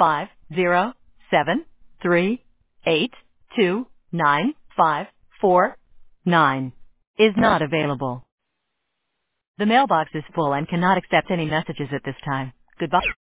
507382954 is not available. The mailbox is full and cannot accept any messages at this time. Goodbye.